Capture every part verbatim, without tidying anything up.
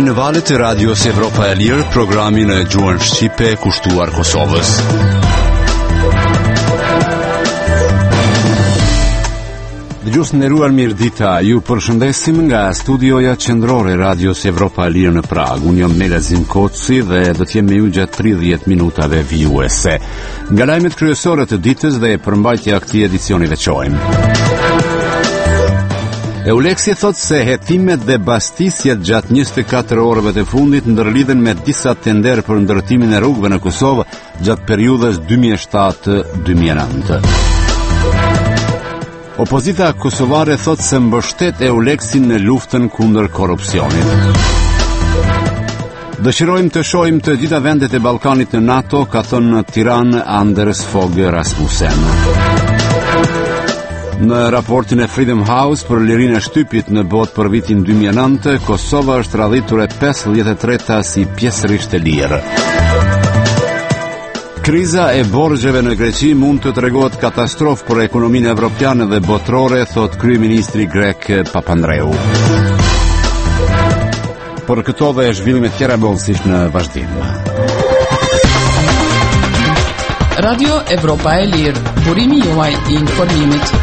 në valët e Radios Evropa e Lirë, programin e gjuhën shqipe kushtuar Kosovës. Dëgjues të nderuar, mirëdita. Ju përshëndesim nga studioja qendrore Radios Evropa e Lirë në Prag. Unë jam Melazim Koci dhe do të jem me ju gjatë tridhjetë minutave vijuese. Nga lajmet kryesore të ditës dhe përmbajtja e këtij edicioni veçojmë. Euleksi thot se hetimet dhe bastisjet gjatë njëzet e katër orëve të fundit ndërlidhen me disa tender për ndërtimin e rrugëve në Kosovë gjatë periudhës dy mijë e shtatë dy mijë e nëntë. Opozita kosovare thot se mbështet Euleksin në luftën kundër korrupsionit. Dëshirojmë të shohim të gjitha vendet e Ballkanit në NATO, ka thënë në Tiranë Anders Fogh Rasmussen. Në raportin e Freedom House për lirinë e shtypit në botë për vitin dy mijë e nëntë, Kosova është radhitur e pesëdhjetë e treta si pjesërisht e lirë. Kriza e borxheve në Greqi mund të tregohet katastrofë për ekonominë evropiane dhe botërore, thot kryeministri grek Papandreou. Por këto dhe zhvillimet tjera bollësisht në vazhdim. Radio Evropa e Lirë, burimi juaj i informimit.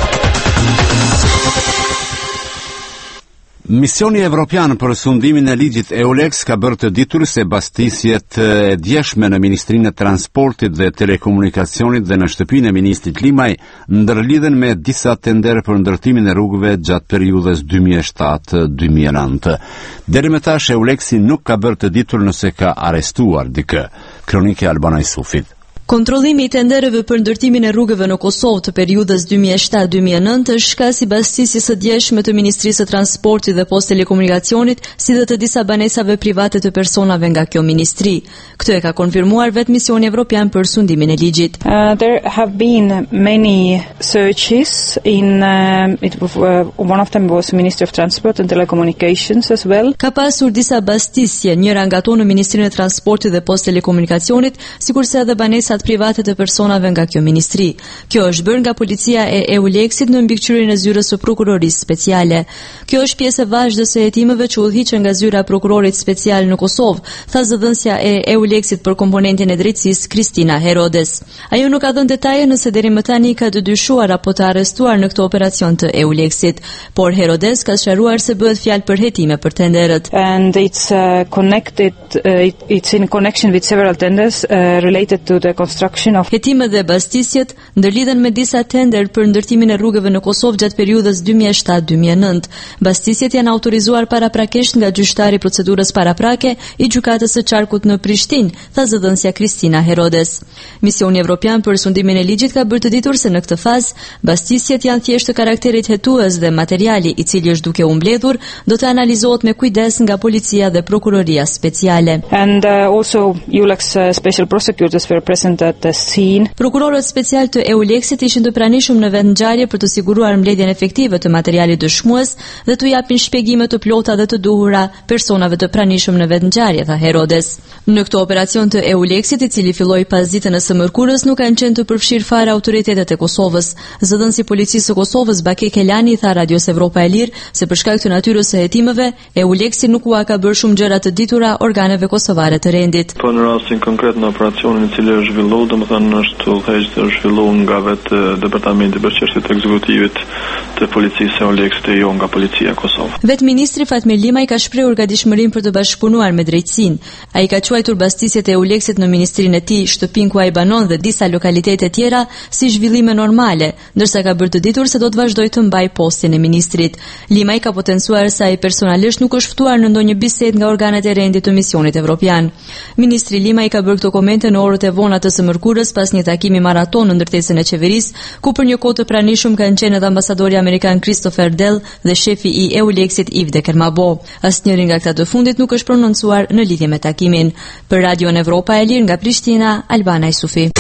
Misioni evropian për sundimin e ligjit Eulex ka bërë të ditur se bastisjet e djeshme në Ministrinë e Transportit dhe Telekomunikacionit dhe në shtëpinë e ministrit Limaj ndërlidhen me disa tender për ndërtimin e rrugëve gjatë periudhës dy mijë e shtatë dy mijë e nëntë. Deri më tash Eulexi nuk ka bërë të ditur nëse ka arrestuar dikë. Kronike Albana Isufit. Kontrollimi i tendereve për ndërtimin e rrugëve në Kosovë të periudhës dy mijë e shtatë dy mijë e nëntë është shkasi bastisjes së djeshme të Ministrisë së Transportit dhe Post Telekomunikacionit, si dhe të disa banesave private të personave nga kjo ministri. Këtë e ka konfirmuar vetë Misioni Evropian për sundimin e ligjit. Uh, there have been many searches in uh, it, uh, one of them was Ministry of Transport and Telecommunications as well. Ka pasur disa bastisje, njëra nga ato në Ministrinë e Transportit dhe Post Telekomunikacionit, sikurse edhe banesa private të personave nga kjo ministri. Kjo është bërë nga policia e Euleksit në mbikëqyrjen e zyrës së prokurorisë speciale. Kjo është pjesë e vazhdës së hetimeve që udhëhiqen nga zyra e prokurorit special në Kosovë, tha zëdhënësja e Euleksit për komponentin e drejtësisë Kristina Herodes. Ajo nuk ka dhënë detaje nëse deri më tani ka të dyshuar apo të arrestuar në këtë operacion të Euleksit, por Herodes ka sqaruar se bëhet fjalë për hetime për tenderët. And it's uh, connected uh, it, it's in connection with several tenders uh, related to the Of... Hetimet dhe bastisjet ndërlidhen me disa tender për ndërtimin e rrugëve në Kosovë gjatë periudhës dy mijë e shtatë dy mijë e nëntë. Bastisjet janë autorizuar paraprakisht nga gjyqtari i procedurës paraprake i gjykatës së Qarkut në Prishtinë, tha zëdhënësja Kristina Herodes. Misioni Evropian për sundimin e ligjit ka bërë të ditur se në këtë fazë bastisjet janë thjesht të karakterit hetues dhe materiali i cili është duke u mbledhur do të analizohet me kujdes nga policia dhe prokuroria speciale. And uh, also Eulex uh, special prosecutors were present at the scene. Prokurorët special të Euleksit ishin të pranishëm në vendngjarje për të siguruar mbledhjen efektive të materialit dëshmues dhe të japin shpjegime të plota dhe të duhura personave të pranishëm në vendngjarje, tha Herodes. Në këtë operacion të Euleksit, i cili filloi pas ditën e së mërkurës, nuk kanë qenë të përfshirë fare autoritetet e Kosovës. Zëdhënësi i policisë së Kosovës Bake Kelani tha Radios Evropa e Lirë se për shkak të natyrës së hetimeve, Euleksi nuk u ka bërë shumë gjëra të ditura organeve kosovare të rendit. Po në rastin konkret në operacionin i cili është zhvilluar, domethënë është udhëheqë të zhvilluar nga vetë departamenti për çështjet e ekzekutivit të policisë së Euleksit e jo nga policia e Kosovës. Vetë ministri Fatmir Limaj ka shprehur gatishmërinë për të bashkëpunuar me drejtësinë. Ai ka quajtur bastisjet e Euleksit në ministrinë e tij, shtëpinë ku ai banon dhe disa lokalitete tjera si zhvillime normale, ndërsa ka bërë të ditur se do të vazhdojë të mbajë postin e ministrit. Limaj ka potencuar se ai personalisht nuk është ftuar në ndonjë bisedë nga organet e rendit të misionit evropian. Ministri Limaj ka bërë këto komente në orët e vona të së mërkurës pas një takimi maraton në ndërtesën e qeverisë, ku për një kohë të pranishëm kanë qenë edhe ambasadori amerikan Christopher Dell dhe shefi i Euleksit Yves de Kermabo. Asnjëri nga këta të fundit nuk është prononcuar në lidhje me takimin. Për Radio Evropa e Lirë nga Prishtina, Albana Isufi.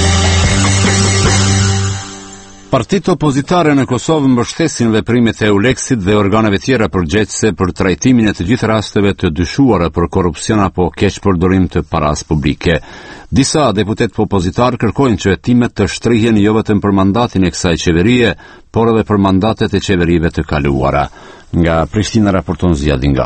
Partitë opozitare në Kosovë mbështesin veprimet e Euleksit dhe organeve tjera përgjegjëse për trajtimin e të gjithë rasteve të dyshuara për korrupsion apo keqpërdorim të paras publike. Disa deputet opozitar kërkojnë që hetimet të shtrihen jo vetëm për mandatin e kësaj qeverie, por edhe për mandatet e qeverive të kaluara. Nga Prishtina raporton Ziad Ingashi.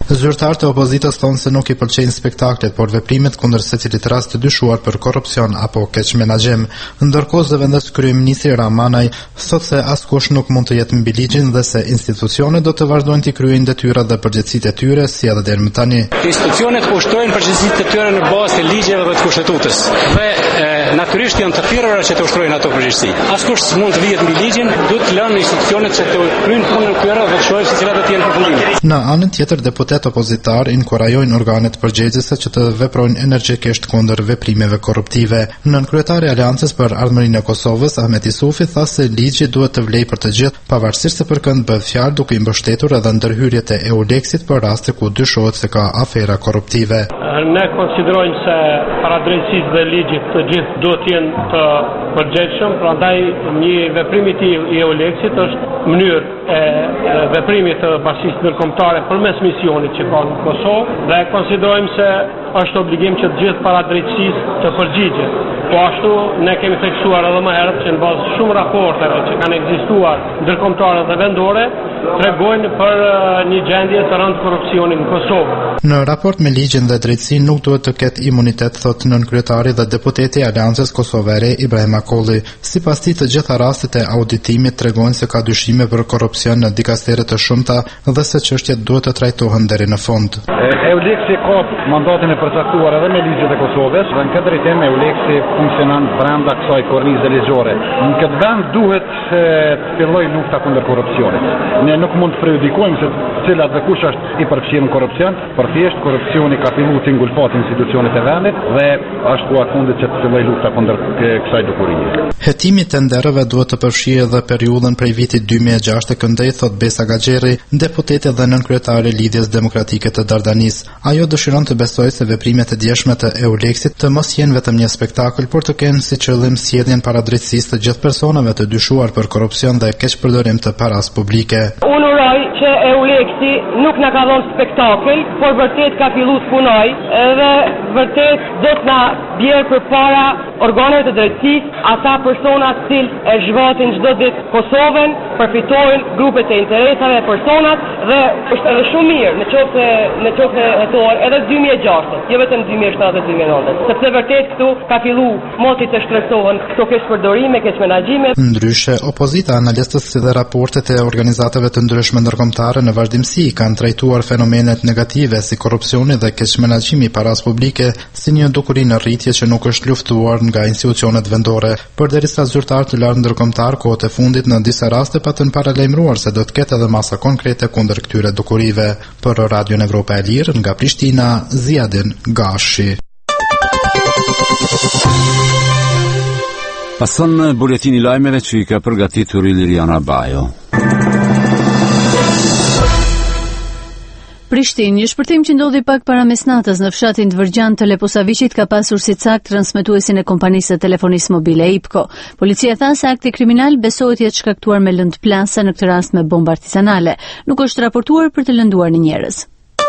Zyrtarët e opozitës thonë se nuk i pëlqejnë spektaklet, por veprimet kundër secilit rast të dyshuar për korrupsion apo keq menaxhim. Ndërkohë zëvendës kryeministri Ramanaj thotë se askush nuk mund të jetë mbi ligjin dhe se institucionet do të vazhdojnë të kryejnë detyrat dhe përgjegjësitë e tyre si edhe deri më tani. Institucionet ushtrojnë përgjegjësitë e tyre në bazë të ligjeve dhe të kushtetutës. Dhe e, natyrisht janë të thirrura që të ushtrojnë ato përgjegjësi. Askush s'mund të vihet mbi ligjin, duhet të lënë institucionet që të kryejnë punën e tyre dhe të shohin se cilat do të jenë përfundimi. Në anën tjetër, deputet opozitar inkurajojnë organet përgjegjëse që të veprojnë energjikisht kundër veprimeve korruptive. Nënkryetari i Aleancës për Ardhmërinë e Kosovës, Ahmet Isufi, tha se ligji duhet të vlejë për të gjithë, pavarësisht se për kënd bëhet fjalë, duke i mbështetur edhe ndërhyrjet e EULEX-it për raste ku dyshohet se ka afera korruptive. Ne konsiderojmë se paradrejtësisë dhe ligjit të gjithë duhet të jenë të përgjegjshëm, prandaj një veprim i EULEX-it është mënyrë e veprimit të bashkisë ndërkombëtare përmes misionit që ka në Kosovë dhe konsiderojmë se është obligim që të gjithë paradrejtësisë të përgjigjen. Po ashtu ne kemi theksuar edhe më herët që në bazë shumë raporteve që kanë ekzistuar ndërkombëtare dhe vendore tregojnë për një gjendje të rëndë korrupsioni në Kosovë. Në raport me ligjin dhe drejtësinë nuk duhet të ketë imunitet, thotë nënkryetari dhe deputeti i Aleancës Kosovare Ibrahim Akolli. Sipas tij, të gjitha rastet e auditimit tregojnë se ka dyshime për korrupsion në dikastere të shumta dhe se çështjet duhet të trajtohen deri në fund. EULEX-i ka mandatin e përcaktuar edhe me ligjet e Kosovës dhe në këtë drejtim EULEX-i funksionon brenda kësaj kornize ligjore. Në këtë vend duhet të fillojë lufta kundër korrupsionit. Ne nuk mund të prejudikojmë se cilat dhe kush është i përfshirë në korrupsion, por thjesht korrupsioni ka filluar të ngulfat institucionet e vendit dhe është ku akundit që të fillojë lufta kundër kësaj dukurie. Hetimi i tenderëve duhet të përfshijë edhe periudhën prej vitit dy mijë e gjashtë, këndej thot Besa Gaxherri, deputete dhe nënkryetare e Lidhjes Demokratike të Dardanis. Ajo dëshiron të besojë se veprimet e djeshme të EULEX-it të mos jenë vetëm një spektakël, por të kenë si qëllim sjelljen paradrejtësisë të gjithë personave të dyshuar për korrupsion dhe keqpërdorim të paras publike. Unë uroj që EULEX-i nuk na ka dhënë spektakël, por vërtet ka filluar të punojë dhe vërtet do të na bjerë përpara organeve të drejtësisë ata persona të cilë e zhvatin çdo ditë Kosovën, përfitojnë grupet e interesave e personat dhe është edhe shumë mirë në qoftë se në qoftë se hetohen edhe dy mijë e gjashtë, jo vetëm dy mijë e shtatë dhe dy mijë e nëntë, sepse vërtet këtu ka filluar moti të shtrësohen këto keqpërdorime, keqmenaxhime. Ndryshe, opozita, analistët si dhe raportet e organizatave të ndryshme ndërkombëtare në vazhdimsi kanë trajtuar fenomenet negative si korrupsioni dhe keqmenaxhimi paras publike si një dukuri në rritje që nuk është luftuar nga institucionet vendore, përderisa zyrtarë të lartë ndërkombëtar kohët e fundit në disa raste patën paralajmëruar se do të ketë edhe masa konkrete kundër këtyre dukurive. Për Radion Evropa e Lirë, nga Prishtina, Ziadin Gashi. Pason buletini i lajmeve që i ka përgatitur Iliriana Bajo. Prishtinë, një shpërthim që ndodhi pak para mesnatës në fshatin Dvërgjan të Leposaviqit ka pasur si cakt transmetuesin e kompanisë së telefonisë mobile IPCO. Policia tha se akti kriminal besohet jetë shkaktuar me lëndë plasa, në këtë rast me bombë artizanale. Nuk është raportuar për të lënduar një njerëz.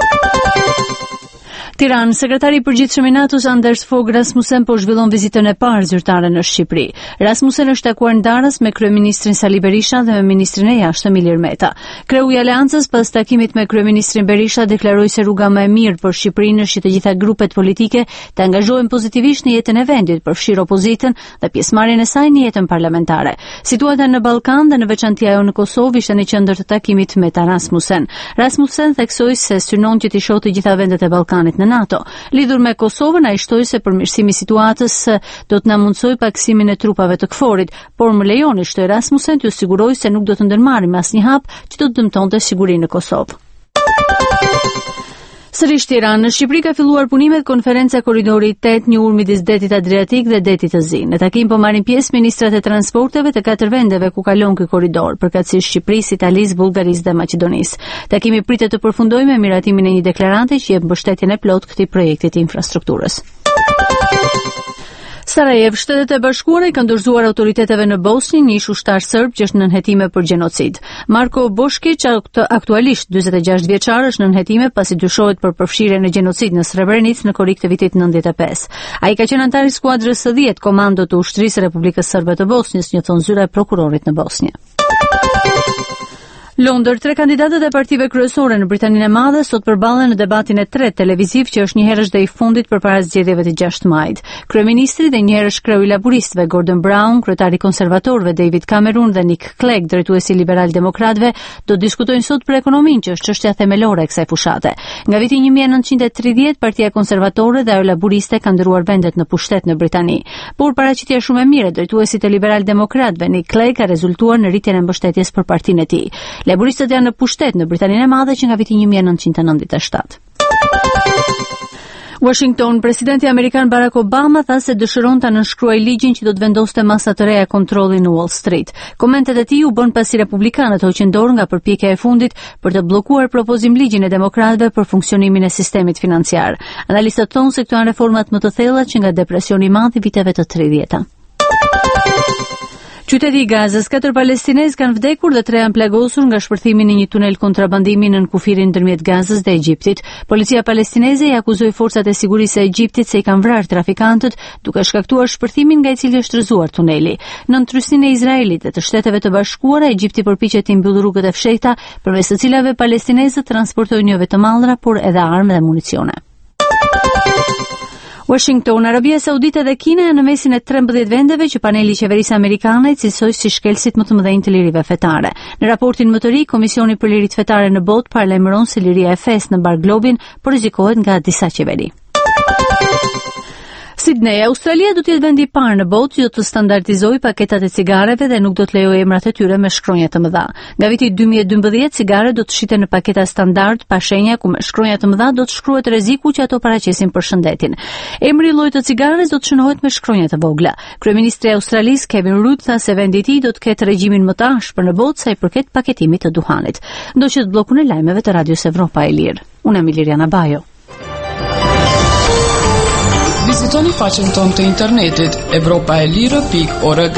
Tiranë, sekretari i përgjithshëm i NATO-s Anders Fogh Rasmussen po zhvillon vizitën e parë zyrtare në Shqipëri. Rasmussen është takuar ndarës me kryeministrin Sali Berisha dhe me ministrin e jashtëm Ilir Meta. Kreu i Aleancës pas takimit me kryeministrin Berisha deklaroi se rruga më e mirë për Shqipërinë është që të gjitha grupet politike të angazhohen pozitivisht në jetën e vendit, përfshirë opozitën dhe pjesëmarrjen e saj në jetën parlamentare. Situata në Ballkan dhe në veçanti ajo në Kosovë ishte në qendër të takimit Meta Rasmussen. Rasmussen theksoi se synon që të shohë të gjitha vendet e Ballkanit në NATO. Lidhur me Kosovën, ai shtoi se përmirësimi i situatës do të na mundsojë paksimin e trupave të KFOR-it, por më lejoni, shtoi Rasmussen, t'ju siguroj se nuk do të ndërmarrim asnjë hap që do të dëmtonte sigurinë në Kosovë. Sërish Tiranë, në Shqipëri ka filluar punimet konferenca korridori tetë, një urë midis detit Adriatik dhe detit të Zi. Në takim po marrin pjesë ministrat e transporteve të katër vendeve ku kalon ky korridor, përkatësisht Shqipërisë, Italisë, Bullgarisë dhe Maqedonisë. Takimi pritet të përfundojë me miratimin e një deklarante që jep mbështetjen e plotë këtij projekti të infrastrukturës. Sarajevo, Shtetet e Bashkuara i kanë dorëzuar autoriteteve në Bosnjë një ish ushtar serb që është nën hetime për gjenocid. Marko Boškić, aktualisht dyzet e gjashtë vjeçar, është nën hetime pasi dyshohet për përfshirje në gjenocid në Srebrenicë në korrik të vitit nëntëdhjetë e pesë. Ai ka qenë antar i skuadrës së dhjetë komando të ushtrisë së Republikës Serbe të Bosnjës, një thon zyra e prokurorit në Bosnjë. Londër, tre kandidatët e partive kryesore në Britaninë e Madhe sot përballen në debatin e tretë televiziv që është njëherësh dhe i fundit përpara zgjedhjeve të gjashtë majit. Kryeministri dhe njëherësh kreu i laburistëve Gordon Brown, kryetari konservatorëve David Cameron dhe Nick Clegg, drejtuesi liberal-demokratëve, do diskutojnë sot për ekonominë, që është çështja themelore e kësaj fushate. Nga viti një mijë e nëntëqind e tridhjetë, Partia Konservatore dhe ajo laburiste kanë ndëruar vendet në pushtet në Britani. Por paraqitja shumë e mirë e drejtuesit të liberal-demokratëve Nick Clegg ka rezultuar në rritjen e mbështetjes për partinë e tij. Laburistët janë në pushtet në Britaninë e Madhe që nga viti një mijë e nëntëqind e nëntëdhjetë e shtatë. Washington, presidenti amerikan Barack Obama tha se dëshiron ta nënshkruaj ligjin që do të vendoste masa të reja kontrolli në Wall Street. Komentet e tij u bën pasi republikanët hoqën dorë nga përpjekja e fundit për të bllokuar propozim ligjin e demokratëve për funksionimin e sistemit financiar. Analistët thonë se këto janë reformat më të thella që nga depresioni i madh i viteve të tridhjetë. Qyteti i Gazës, katër palestinezë kanë vdekur dhe tre janë plagosur nga shpërthimi në një tunel kontrabandimi në kufirin ndërmjet Gazës dhe Egjiptit. Policia palestineze i akuzoi forcat e sigurisë së Egjiptit se i kanë vrarë trafikantët, duke shkaktuar shpërthimin nga i cili është rrëzuar tuneli. Në ndryshmën e Izraelit dhe të Shteteve të Bashkuara, Egjipti përpiqet të mbyllë rrugët e fshehta, përmes të cilave palestinezët transportojnë jo vetëm mallra, por edhe armë dhe municione. Washington, Arabia Saudite dhe Kina janë në mesin e trembëdhjetë vendeve që paneli i qeverisë amerikane cilësoi si shkelësit më të mëdhenj të lirive fetare. Në raportin më të ri, Komisioni për Liritë Fetare në botë paralajmëron se liria e fesë në mbar globin po rrezikohet nga disa qeveri. Sydney, Australia do të jetë vendi i parë në botë që do të standardizojë paketat e cigareve dhe nuk do të lejojë emrat e tyre me shkronja të mëdha. Nga viti dy mijë e dymbëdhjetë, cigaret do të shiten në paketa standard pa shenja ku me shkronja të mëdha do të shkruhet rreziku që ato paraqesin për shëndetin. Emri i llojit të cigares do të shënohet me shkronja të vogla. Kryeministri i Australisë Kevin Rudd tha se vendi i tij do të ketë regjimin më të ashpër në botë sa i përket paketimit të duhanit. Ndoqët bllokun e lajmeve të Radios Evropa e Lirë. Unë jam Liliana Bajo. Vizitoni faqen tonë të internetit evropa e lirë pikë org.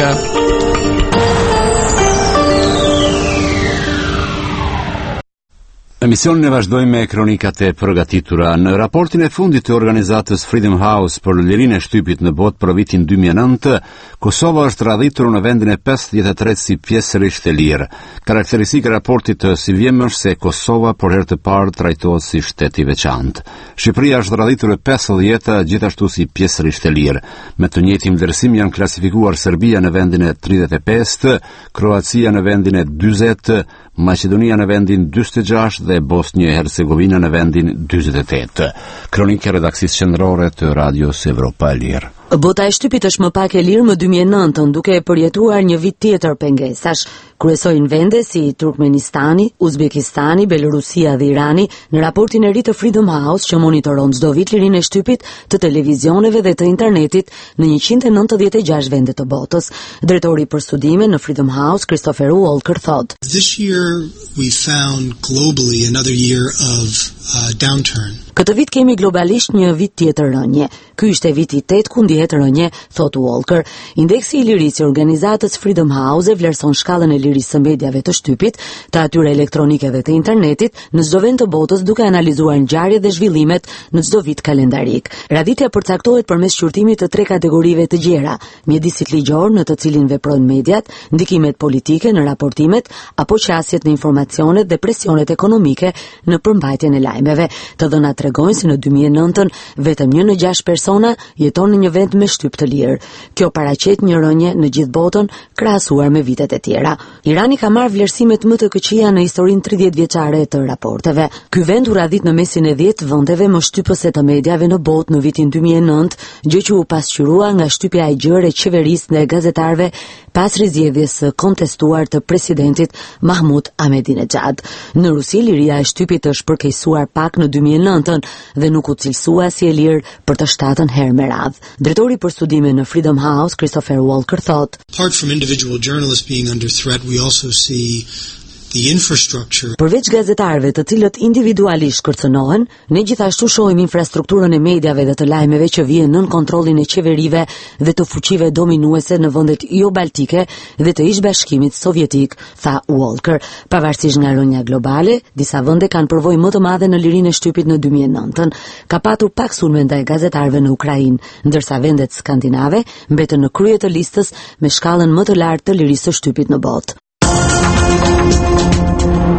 Emisionin e vazhdojmë me kronikat e përgatitura. Në raportin e fundit të organizatës Freedom House për lirinë e shtypit në botë për vitin dy mijë e nëntë, Kosova është radhitur në vendin e pesëdhjetë e tretë si pjesërisht e lirë. Karakteristika e raportit të si vjem është se Kosova për herë të parë trajtohet si shtet i veçantë. Shqipëria është radhitur e pesëdhjetë gjithashtu si pjesërisht e lirë. Me të njëjtin vlerësim janë klasifikuar Serbia në vendin e tridhjetë e pesë, Kroacia në vendin e dyzet, Maqedonia në vendin dyzet e gjashtë dhe Bosnia e Hercegovina në vendin dyzet e tetë. Kronika e redaksisë qendrore të Radios Evropa e Lirë. Bota e shtypit është më pak e lirë më dy mijë e nëntë, duke e përjetuar një vit tjetër pengesash. Kryesojnë vende si Turkmenistani, Uzbekistani, Belorusia dhe Irani në raportin e ri të Freedom House që monitoron çdo vit lirinë e shtypit të televizioneve dhe të internetit në njëqind e nëntëdhjetë e gjashtë vende të botës. Drejtori për studime në Freedom House, Christopher Walker, thot: This year we found globally another year of uh, downturn. Këtë vit kemi globalisht një vit tjetër rënje. Ky ishte viti i tetë ku ndihet rënje, thot Walker. Indeksi i lirisë i organizatës Freedom House e vlerëson shkallën e lirisë së mediave të shtypit, të atyre elektronike dhe të internetit në çdo vend të botës duke analizuar ngjarjet dhe zhvillimet në çdo vit kalendarik. Radhitja përcaktohet përmes shqyrtimit të tre kategorive të gjera: mjedisit ligjor në të cilin veprojnë mediat, ndikimet politike në raportimet apo qasjet në informacionet dhe presionet ekonomike në përmbajtjen e lajmeve. Të dhënat tregojnë se në dy mijë e nëntën vetëm një në gjashtë persona jeton në një vend me shtyp të lirë. Kjo paraqet një rënje në gjithë botën krahasuar me vitet e tjera. Irani ka marrë vlerësimet më të këqija në historinë tridhjetë vjeçare të raporteve. Ky vend u radhit në mesin e dhjetë vendeve më shtypëse të mediave në botë në vitin dy mijë e nëntë, gjë që u pasqyrua nga shtypja e gjerë e qeverisë dhe gazetarëve pas rizgjedhjes së kontestuar të presidentit Mahmud Ahmadinejad. Në Rusi, liria e shtypit është përkeqësuar pak në dy mijë e nëntën dhe nuk u cilësua si e lirë për të shtatën herë me radhë. Drejtori për studime në Freedom House, Christopher Walker, thot: Apart from individual journalists being under threat, we also see the infrastructure. Përveç gazetarëve të cilët individualisht kërcënohen, ne gjithashtu shohim infrastrukturën e mediave dhe të lajmeve që vjen nën kontrollin e qeverive dhe të fuqive dominuese në vendet jo baltike dhe të ish-bashkimit sovjetik, tha Walker. Pavarësisht nga rënja globale, disa vende kanë përvojë më të madhe në lirinë e shtypit në dy mijë e nëntën. Ka patur pak sulme ndaj gazetarëve në Ukrainë, ndërsa vendet skandinave mbetën në krye të listës me shkallën më të lartë të lirisë së shtypit në botë.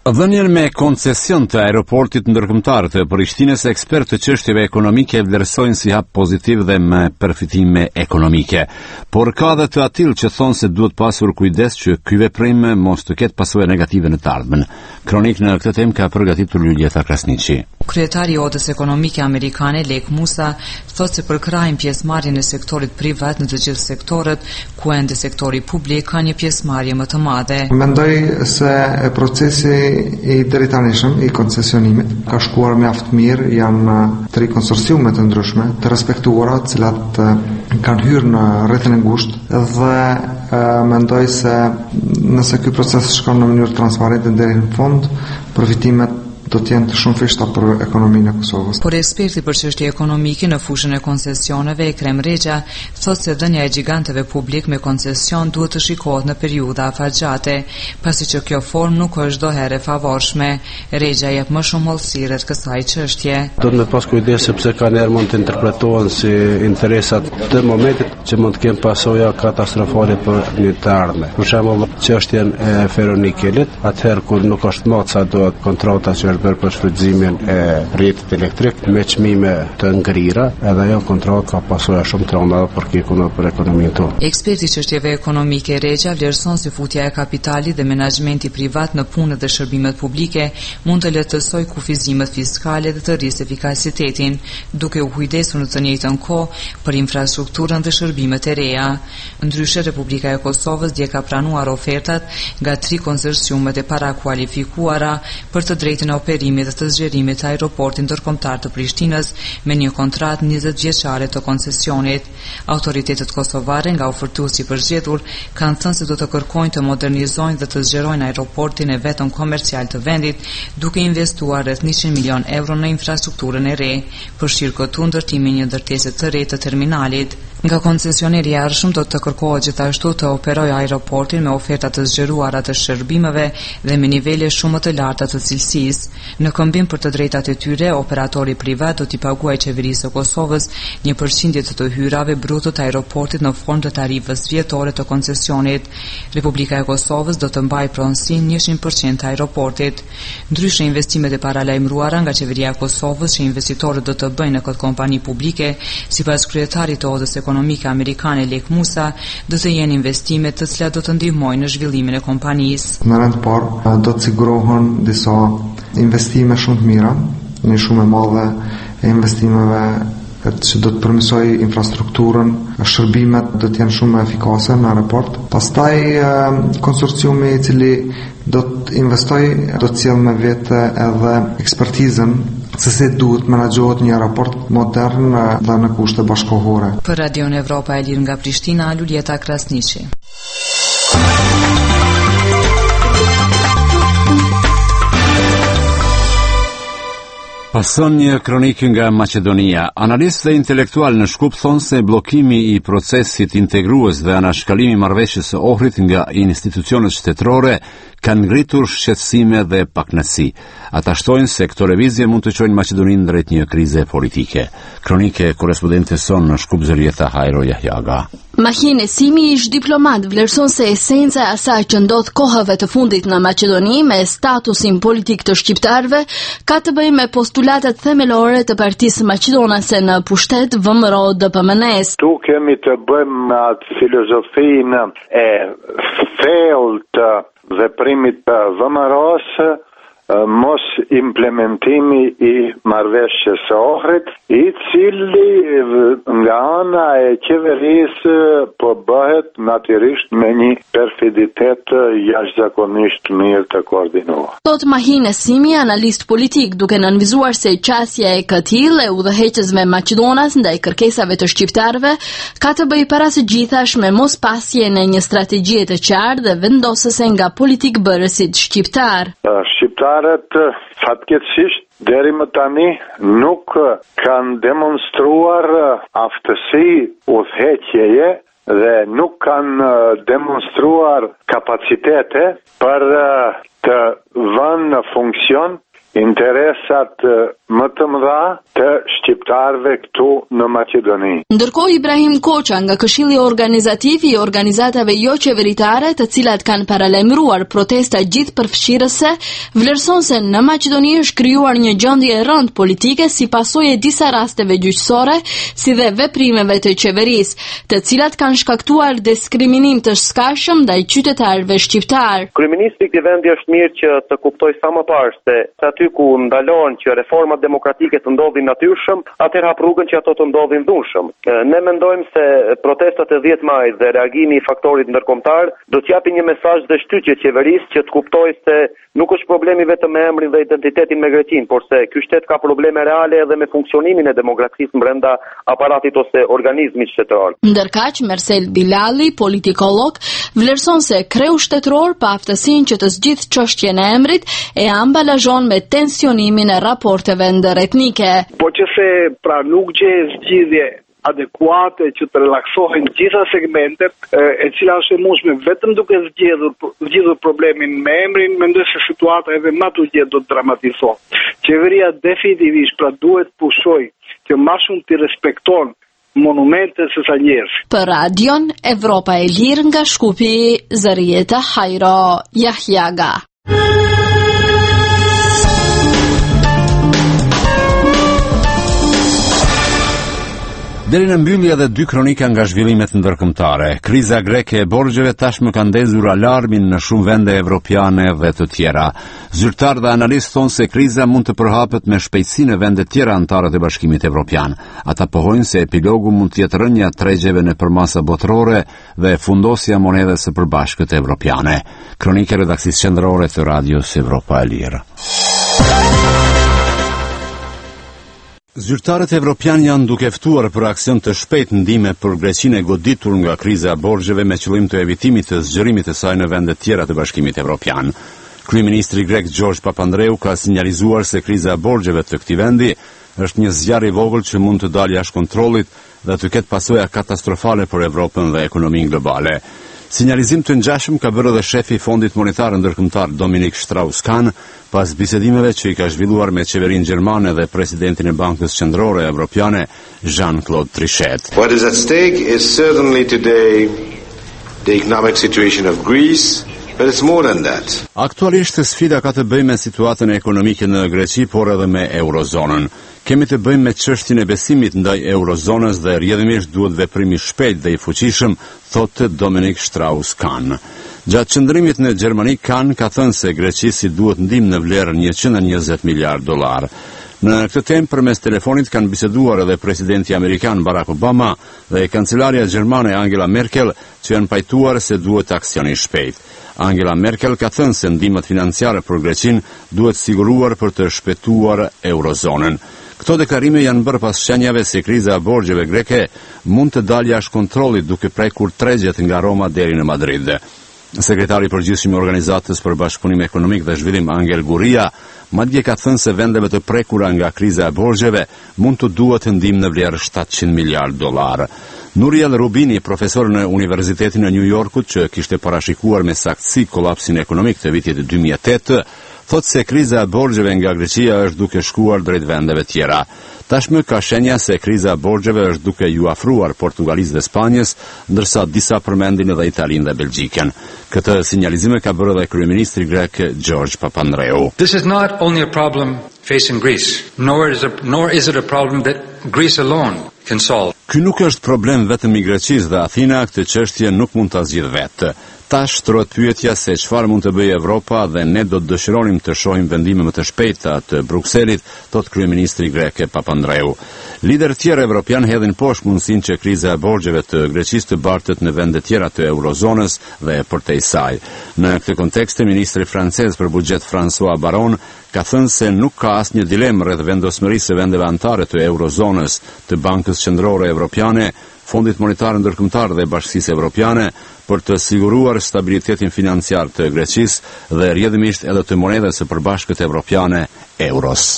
Dhënien me koncesion të aeroportit ndërkombëtar të Prishtinës, ekspertë të çështjeve ekonomike vlerësojnë si hap pozitiv dhe me përfitime ekonomike. Por ka dhe të atill që thonë se duhet pasur kujdes që ky veprim mos të ketë pasoja negative në të ardhmen. Kronik në këtë temë ka përgatitur Luljeta Krasniqi. Kryetari i Odës Ekonomike Amerikane, Lek Musa, thotë se përkrajnë pjesëmarrjen e sektorit privat në të gjithë sektorët, ku ende sektori publik ka një pjesëmarrje më të madhe. Mendoj se procesi i drejtanishëm i koncesionimit ka shkuar mjaft mirë, janë tri konsorciume të ndryshme të respektuara, të cilat kanë hyrë në rrethin e ngushtë dhe mendoj se nëse ky proces shkon në mënyrë transparente deri në fund, përfitimet do të jenë të shumë fishta për ekonominë e Kosovës. Por eksperti për çështje ekonomike në fushën e koncesioneve, Ekrem Rexha, thotë se dhënia e gjiganteve publik me koncesion duhet të shikohet në periudha afatgjate, pasi që kjo formë nuk është doherë e favorshme. Rexha jep më shumë hollësi rreth kësaj çështje. Do të pas kujdes sepse kanë herë mund të interpretohen si interesat të momentit që mund të kenë pasoja katastrofale për një të ardhme. Për shembull, çështjen e ferronikelit, atëherë kur nuk është më sa do kontrata që për për shfrytëzimin e rrjetit elektrik me çmime të ngrira, edhe ajo kontratë ka pasoja shumë të rënda për kikun dhe për ekonominë tonë. Eksperti i çështjeve ekonomike Rexha vlerëson se futja e kapitalit dhe menaxhmenti privat në punët dhe shërbimet publike mund të lehtësojë kufizimet fiskale dhe të rrisë efikasitetin, duke u kujdesur në të njëjtën kohë për infrastrukturën dhe shërbimet e reja. Ndryshe, Republika e Kosovës dje ka pranuar ofertat nga tri konsorciumet e parakualifikuara për të drejtën e operimit dhe të zgjerimit të aeroportit ndërkombëtar të Prishtinës me një kontratë njëzet vjeçare të koncesionit. Autoritetet kosovare nga ofertuesi i përzgjedhur kanë thënë se do të kërkojnë të modernizojnë dhe të zgjerojnë aeroportin e vetëm komercial të vendit, duke investuar rreth njëqind milion euro në infrastrukturën e re, përfshirë këtu ndërtimi një ndërtese të re të terminalit. Nga koncesioneri i ardhshëm do të kërkohet gjithashtu të operojë aeroportin me oferta të zgjeruara të shërbimeve dhe me nivele shumë të larta të cilësisë. Në këmbim për të drejtat e tyre, operatori privat do t'i paguajë qeverisë së Kosovës një përqindje të të hyrave bruto të aeroportit në formë të tarifës vjetore të koncesionit. Republika e Kosovës do të mbajë pronësinë njëqind përqind të aeroportit. Ndryshe, investimet e paralajmëruara nga qeveria e Kosovës që investitorët do të bëjnë në këtë kompani publike, sipas kryetarit të Odës Ekonomike Amerikane Lek Musa, do të jenë investime të cilat do të ndihmojnë në zhvillimin e kompanisë. Në rend parë do të sigurohen disa investime shumë të mira, një shumë e madhe e investimeve që do të përmirësoj infrastrukturën, shërbimet do të jenë shumë efikase në aeroport. Pastaj konsorciumi i cili do të investoj do të sjellë me vete edhe ekspertizën se si duhet menaxhohet një aeroport modern dhe në kushte bashkëkohore. Për Radion Evropa e Lirë nga Prishtina, Luljeta Krasniqi. Pason një kronik nga Maqedonia. Analistë dhe intelektual në Shkup thonë se bllokimi i procesit integrues dhe anashkalimi i marrëveshjes së Ohrit nga institucionet shtetërore kanë ngritur shqetësime dhe pakënaqësi. Ata shtojnë se këto lëvizje mund të çojnë Maqedoninë drejt një krize politike. Kronike korrespondente son në Shkup Zërieta Hajro Jahjaga. Mahine Simi, ish diplomat, vlerëson se esenca e asaj që ndodh kohëve të fundit në Maqedoni me statusin politik të shqiptarëve ka të bëjë me postulatat themelore të Partisë Maqedonase në pushtet V M R O D P M N S. Tu kemi të bëjmë me atë filozofinë e thellë të veprimit të V M R O-s, mos implementimi i marrëveshjes së Ohrit, i cili nga ana e qeverisë po bëhet natyrisht me një perfiditet jashtëzakonisht mirë të koordinuar. Thot Mahine Simi, analist politik, duke nënvizuar se qasja e këtij e udhëheqësve Maqedonas ndaj kërkesave të shqiptarëve ka të bëjë para së gjithash me mospasjen e një strategjie të qartë dhe vendosëse nga politikbërësit shqiptar. Shqiptarët fatkeqësisht deri më tani nuk kanë demonstruar aftësi udhëheqjeje dhe nuk kanë demonstruar kapacitete për të vënë në funksion interesat më të mëdha të Shqipërisë. shqiptarëve këtu në Maqedoni. Ndërkohë Ibrahim Koça nga Këshilli Organizativ i organizatave jo qeveritare, të cilat kanë paralajmëruar protesta gjithëpërfshirëse, vlerëson se në Maqedoni është krijuar një gjendje e rëndë politike si pasojë e disa rasteve gjyqësore, si dhe veprimeve të qeverisë, të cilat kanë shkaktuar diskriminim të shkaqshëm ndaj qytetarëve shqiptar. Kryeministri i këtij vendi është mirë që të kuptoj sa më parë se aty ku ndalon që reformat demokratike të ndodhin natyrshëm, atëherë hap rrugën që ato të ndodhin dhunshëm. Ne mendojmë se protestat e dhjetë majit dhe reagimi i faktorit ndërkombëtar do të japin një mesazh dhe shtytje qeverisë që të kuptojë se nuk është problemi vetëm me emrin dhe identitetin me Greqinë, por se ky shtet ka probleme reale edhe me funksionimin e demokracisë brenda aparatit ose organizmit shtetëror. Ndërkaq Mersel Bilali, politikolog, vlerëson se kreu shtetëror pa aftësinë që të zgjidhë çështjen e emrit e ambalazhon me tensionimin e raporteve ndëretnike. Po që se pra nuk gjej zgjidhje adekuate që të relaksohen gjitha segmentet, e cila është e mundshme vetëm duke zgjedhur zgjidhur problemin me emrin, mendoj se situata edhe më të gjatë do të dramatizohet. Qeveria definitivisht pra duhet pushoj që më shumë të respekton monumente se sa njerëz. Për Radion Evropa e Lirë nga Shkupi, Zarieta Hajro Jahjaga. Deri në mbyllje edhe dy kronika nga zhvillimet ndërkombëtare. Kriza greke e borxheve tashmë ka ndezur alarmin në shumë vende evropiane dhe të tjera. Zyrtarë dhe analistë thonë se kriza mund të përhapet me shpejtësi në vende tjera anëtare të Bashkimit Evropian. Ata pohojnë se epilogu mund të jetë rënja e tregjeve në përmasa botërore dhe fundosja e monedhës së përbashkët evropiane. Kronika e redaksisë qendrore të Radios Evropa e Lirë. Zyrtarët evropian janë duke ftuar për aksion të shpejtë ndihme për Greqinë e goditur nga kriza e borxheve me qëllim të evitimit të zgjerimit të saj në vende tjera të Bashkimit Evropian. Kryeministri grek Gjorgj Papandreou ka sinjalizuar se kriza e borxheve të këtij vendi është një zjarr i vogël që mund të dalë jashtë kontrollit dhe të ketë pasoja katastrofale për Evropën dhe ekonominë globale. Sinjalizim të ngjashëm ka bërë edhe shefi i Fondit Monetar Ndërkombëtar Dominic Strauss-Kahn pas bisedimeve që i ka zhvilluar me qeverinë gjermane dhe presidentin e Bankës Qendrore Evropiane Jean-Claude Trichet. What is at stake is certainly today the economic situation of Greece. But it's more than that. Aktualisht sfida ka të bëjë me situatën ekonomike në Greqi, por edhe me eurozonën. Kemi të bëjmë me çështjen e besimit ndaj eurozonës dhe rrjedhimisht duhet veprim i shpejt dhe i fuqishëm, thotë Dominic Strauss-Kahn. Gjatë qëndrimit në Gjermani, Kahn ka thënë se Greqisi duhet ndihmë në vlerë njëqind e njëzet miliard dollar. Në këtë temë përmes telefonit kanë biseduar edhe presidenti amerikan Barack Obama dhe kancelaria gjermane Angela Merkel, që janë pajtuar se duhet aksion i shpejt. Angela Merkel ka thënë se ndihmat financiare për Greqinë duhet siguruar për të shpëtuar eurozonën. Këto deklarime janë bërë pas shenjave se kriza e borxheve greke mund të dalë jashtë kontrollit duke prekur tregjet nga Roma deri në Madrid. Sekretari i përgjithshëm i Organizatës për Bashkëpunim Ekonomik dhe Zhvillim Angel Gurria madje ka thënë se vendeve të prekura nga kriza e borxheve mund të duhet ndihmë në vlerë shtatëqind miliard dollar. Nuriel Rubini, profesor në Universitetin e New Yorkut, që kishte parashikuar me saktësi kolapsin ekonomik të vitit dy mijë e tetë, thotë se kriza e borxheve nga Greqia është duke shkuar drejt vendeve tjera. Tashmë ka shenja se kriza e borxheve është duke ju afruar Portugalisë dhe Spanjës, ndërsa disa përmendin edhe Italinë dhe Belgjikën. Këtë sinjalizime ka bërë edhe kryeministri grek Gjorgj Papandreou. This is not only a problem facing Greece, nor is, a, nor is it a problem that Greece alone can solve. Ky nuk është problem vetëm i Greqisë dhe Athina, këtë çështje nuk mund ta zgjidh vetë. Tash trohet pyetja se çfarë mund të bëjë Evropa dhe ne do të dëshironim të shohim vendime më të shpejta të Brukselit, thot kryeministri grek Papandreou. Liderët tjerë evropian hedhin poshtë mundësinë që kriza e borxheve të Greqisë të bartet në vende tjera të eurozonës dhe përtej saj. Në këtë kontekst, ministri francez për buxhet François Baron ka thënë se nuk ka asnjë dilemë rreth vendosmërisë së vendeve anëtare të eurozonës, të Bankës Qendrore Evropiane, Fondit Monetar Ndërkombëtar dhe Bashkisë Evropiane për të siguruar stabilitetin financiar të Greqisë dhe rrjedhimisht edhe të monedhës së përbashkët evropiane euros.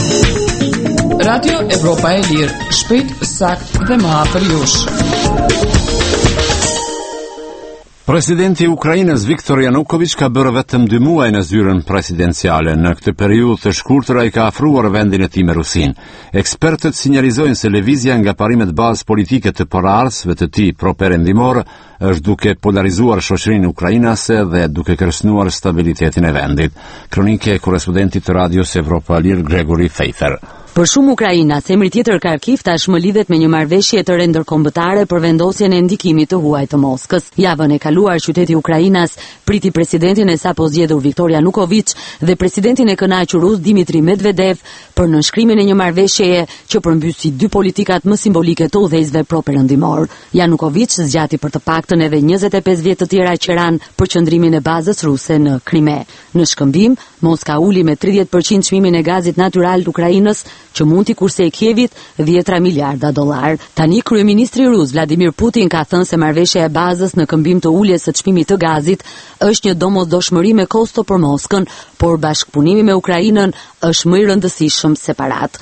Radio Evropa e Lirë, shpejt, sakt dhe më afër jush. Presidenti i Ukrainës Viktor Yanukovych ka bërë vetëm dy muaj në zyrën presidenciale. Në këtë periudhë të shkurtër ai ka afruar vendin e tij me Rusinë. Ekspertët sinjalizojnë se lëvizja nga parimet bazë politike të paraardhësve të tij pro-perëndimor është duke polarizuar shoqërinë ukrainase dhe duke kërcënuar stabilitetin e vendit. Kronike e korrespondentit të Radios Evropa Lir Gregory Fejfer. Për shumë ukrainas, emri tjetër Kharkiv tashmë lidhet me një marrëveshje të re ndërkombëtare për vendosjen e ndikimit të huaj të Moskës. Javën e kaluar qyteti Ukrainas priti presidentin e sapo zgjedhur Viktor Yanukovych dhe presidentin e kënaqur rus Dmitri Medvedev për nënshkrimin e një marrëveshjeje që përmbysi dy politikat më simbolike të udhëheqësve pro-perëndimor. Yanukovych zgjati për të paktën edhe njëzet e pesë vjet të tjera qeran për qëndrimin e bazës ruse në Krime. Në shkëmbim, Moska uli me tridhjetë përqind çmimin e gazit natyral të Ukrainës, që mund t'i kursej Kievit dhjetra miliarda dollar. Tani kryeministri rus Vladimir Putin ka thënë se marrëveshja e bazës në këmbim të uljes së çmimit të gazit është një domosdoshmëri me kosto për Moskën, por bashkëpunimi me Ukrainën është më i rëndësishëm separat.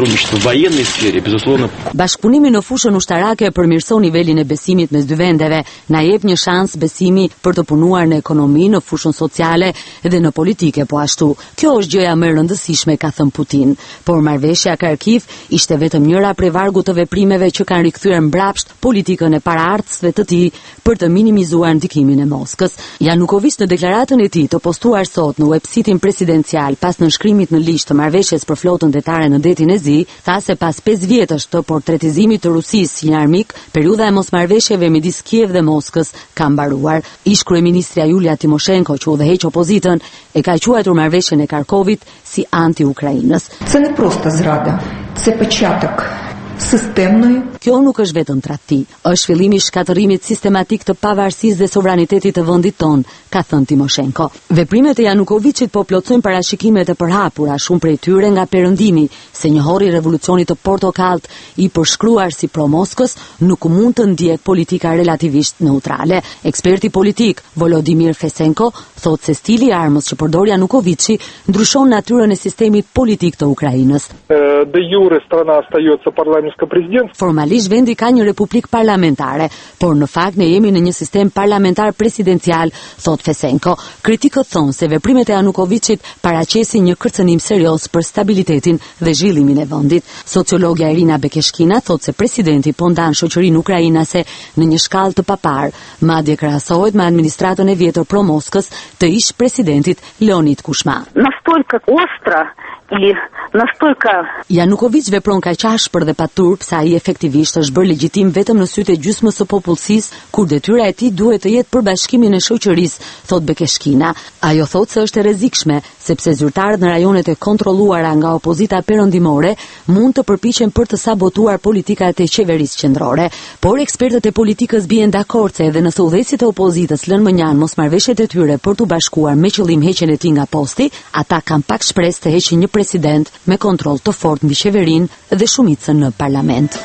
Bashkëpunimi në fushën ushtarake përmirëson nivelin e besimit mes dy vendeve, na jep një shans besimi për të punuar në ekonomi, në fushën sociale dhe në politike po ashtu. Kjo është gjëja më e rëndësishme, ka thënë Putin. Por marrëveshja Kharkiv ishte vetëm njëra prej vargut të veprimeve që kanë rikthyer mbrapsht politikën e paraardhësve të tij për të minimizuar ndikimin e Moskës. Yanukovych në deklaratën e tij të postuar sot në websitin presidencial pas nënshkrimit në ligj të marrëveshjes për flotën detare në detin e Zi, tha se pas pesë vjetësh të portretizimit të Rusisë si një armik, periudha e mosmarrëveshjeve midis Kiev dhe Moskës ka mbaruar. Ish kryeministrja Julia Timoshenko, që udhëheq opozitën, e ka quajtur marrëveshjen e Kharkovit si anti-Ukrainës. Це не просто зрада, це початок системної. Kjo nuk është vetëm tradhti, është fillimi i shkatërimit sistematik të pavarësisë dhe sovranitetit të vendit ton, ka thënë Timoshenko. Veprimet e Yanukovychit po plotësojnë parashikimet e përhapura, shumë prej tyre nga perëndimi, se njohuri i revolucionit të portokallt i përshkruar si pro-Moskës nuk mund të ndjek politika relativisht neutrale. Eksperti politik Volodymyr Fesenko thotë se stili i armës që përdor Yanukovychi ndryshon natyrën e sistemit politik të Ukrainës. De jure strana остается парламентско-президентской. Formalisht vendi ka një republik parlamentare, por në fakt ne jemi në një sistem parlamentar presidencial, thot Fesenko. Kritikët thonë se veprimet e Yanukovychit paraqesin një kërcënim serioz për stabilitetin dhe zhvillimin e vendit. Sociologja Irina Bekeshkina thot se presidenti po ndan shoqërinë ukrainase në një shkallë të papar, madje krahasohet me administratën e vjetër pro Moskës të ish presidentit Leonid Kushma. Настолько остро и настолько Yanukovych vepron kaq ashpër dhe paturp sa ai efektivisht është bërë legjitim vetëm në sytë e gjysmës së popullsisë, kur detyra e tij duhet të jetë për bashkimin e shoqërisë, thot Bekeshkina. Ajo thot se është e rrezikshme, sepse zyrtarët në rajonet e kontrolluara nga opozita perëndimore mund të përpiqen për të sabotuar politikat e qeverisë qendrore, por ekspertët e politikës bien dakord se edhe nëse udhëheqësit e opozitës lënë mënjan mosmarrveshjet e tyre për t'u bashkuar me qëllim heqjen e tij nga posti, ata kanë pak shpresë të heqin një president me kontroll të fortë mbi qeverinë dhe shumicën në parlament.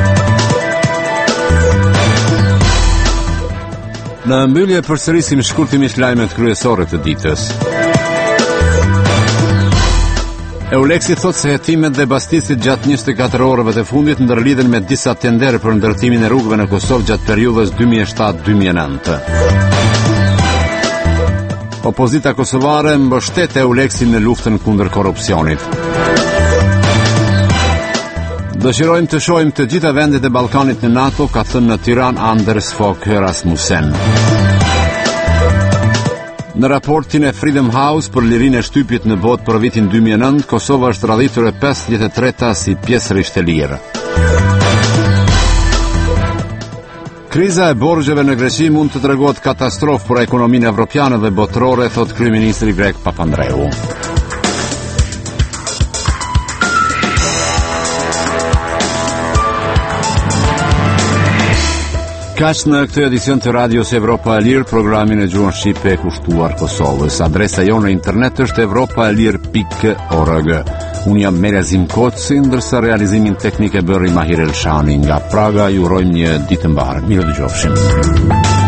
Në mbyllje përsërisim shkurtimisht lajmet kryesore të ditës. Euleksi thot se hetimet dhe bastisit gjatë njëzet e katër orëve të fundit ndërlidhen me disa tender për ndërtimin e rrugëve në Kosovë gjatë periudhës dy mijë e shtatë dy mijë e nëntë. Opozita kosovare mbështet Euleksin në luftën kundër korrupsionit. Dëshirojmë të shohim të gjitha vendet e Ballkanit në NATO, ka thënë në Tiranë Anders Fogh Rasmussen. Në raportin e Freedom House për lirinë e shtypit në botë për vitin dy mijë e nëntë, Kosova është radhitur e pesëdhjetë e treta si pjesërisht e lirë. Kriza e borxheve në Greqi mund të tregohet katastrofë për ekonominë evropiane dhe botërore, thot kryeministri grek Papandreou. Kaq në këtë edicion të Radios Evropa e Lirë, programin e gjuhën shqipe e kushtuar Kosovës. Adresa jonë në internet është evropaelir pikë org. Unë jam Merezim Koci, ndërsa realizimin teknik e bëri Mahir Elshani. Nga Praga ju urojmë një ditë mbarë. Mirë dëgjofshim.